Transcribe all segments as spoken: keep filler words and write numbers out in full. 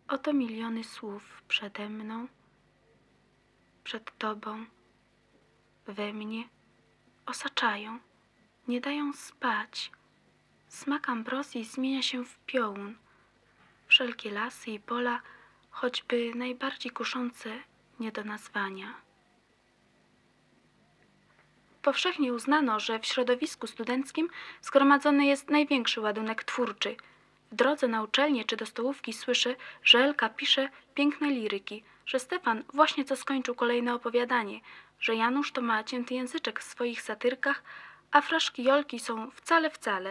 Oto miliony słów przede mną, przed Tobą, we mnie, osaczają, nie dają spać. Smak ambrozji zmienia się w piołun. Wszelkie lasy i pola, choćby najbardziej kuszące, nie do nazwania. Powszechnie uznano, że w środowisku studenckim zgromadzony jest największy ładunek twórczy. W drodze na uczelnię czy do stołówki słyszę, że Elka pisze piękne liryki, że Stefan właśnie co skończył kolejne opowiadanie, że Janusz to ma cięty języczek w swoich satyrkach, a fraszki Jolki są wcale, wcale.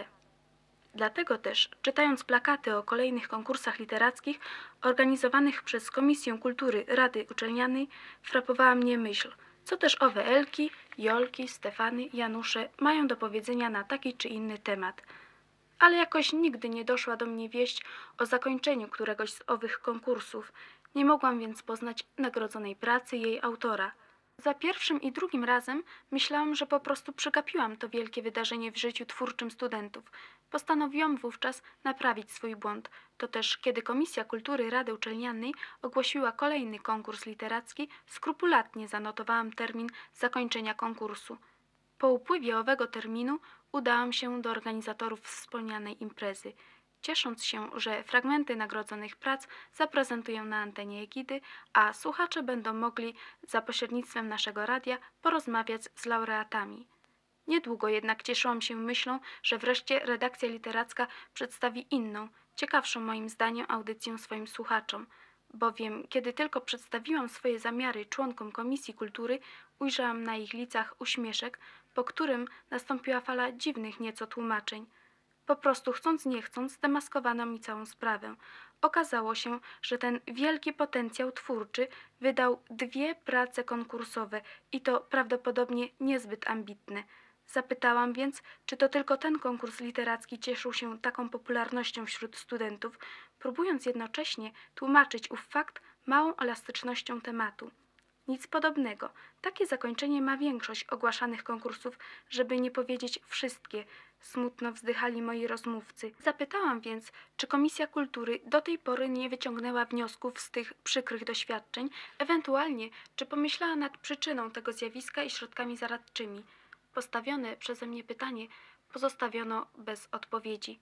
Dlatego też, czytając plakaty o kolejnych konkursach literackich organizowanych przez Komisję Kultury Rady Uczelnianej, frapowała mnie myśl, co też owe Elki, Jolki, Stefany, Janusze mają do powiedzenia na taki czy inny temat. Ale jakoś nigdy nie doszła do mnie wieść o zakończeniu któregoś z owych konkursów. Nie mogłam więc poznać nagrodzonej pracy jej autora. Za pierwszym i drugim razem myślałam, że po prostu przegapiłam to wielkie wydarzenie w życiu twórczym studentów. Postanowiłam wówczas naprawić swój błąd. To też, kiedy Komisja Kultury Rady Uczelnianej ogłosiła kolejny konkurs literacki, skrupulatnie zanotowałam termin zakończenia konkursu. Po upływie owego terminu udałam się do organizatorów wspomnianej imprezy. Ciesząc się, że fragmenty nagrodzonych prac zaprezentuję na antenie Egidy, a słuchacze będą mogli za pośrednictwem naszego radia porozmawiać z laureatami. Niedługo jednak cieszyłam się myślą, że wreszcie redakcja literacka przedstawi inną, ciekawszą moim zdaniem audycję swoim słuchaczom, bowiem kiedy tylko przedstawiłam swoje zamiary członkom Komisji Kultury, ujrzałam na ich licach uśmieszek, po którym nastąpiła fala dziwnych nieco tłumaczeń. Po prostu chcąc nie chcąc zdemaskowano mi całą sprawę. Okazało się, że ten wielki potencjał twórczy wydał dwie prace konkursowe i to prawdopodobnie niezbyt ambitne. Zapytałam więc, czy to tylko ten konkurs literacki cieszył się taką popularnością wśród studentów, próbując jednocześnie tłumaczyć ów fakt małą elastycznością tematu. Nic podobnego. Takie zakończenie ma większość ogłaszanych konkursów, żeby nie powiedzieć wszystkie, smutno wzdychali moi rozmówcy. Zapytałam więc, czy Komisja Kultury do tej pory nie wyciągnęła wniosków z tych przykrych doświadczeń, ewentualnie czy pomyślała nad przyczyną tego zjawiska i środkami zaradczymi. Postawione przeze mnie pytanie pozostawiono bez odpowiedzi.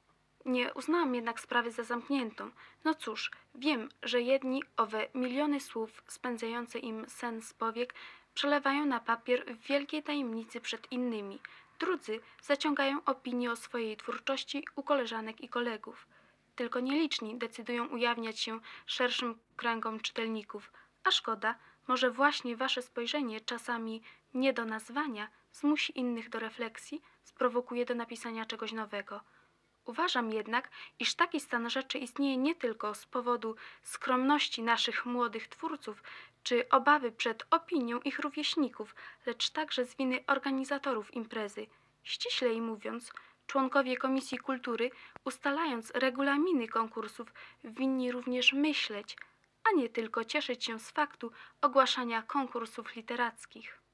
Nie uznałam jednak sprawy za zamkniętą. No cóż, wiem, że jedni owe miliony słów spędzające im sen z powiek przelewają na papier w wielkiej tajemnicy przed innymi. Drudzy zaciągają opinie o swojej twórczości u koleżanek i kolegów. Tylko nieliczni decydują ujawniać się szerszym kręgom czytelników. A szkoda, może właśnie wasze spojrzenie czasami nie do nazwania zmusi innych do refleksji, sprowokuje do napisania czegoś nowego. Uważam jednak, iż taki stan rzeczy istnieje nie tylko z powodu skromności naszych młodych twórców czy obawy przed opinią ich rówieśników, lecz także z winy organizatorów imprezy. Ściślej mówiąc, członkowie Komisji Kultury, ustalając regulaminy konkursów, winni również myśleć, a nie tylko cieszyć się z faktu ogłaszania konkursów literackich.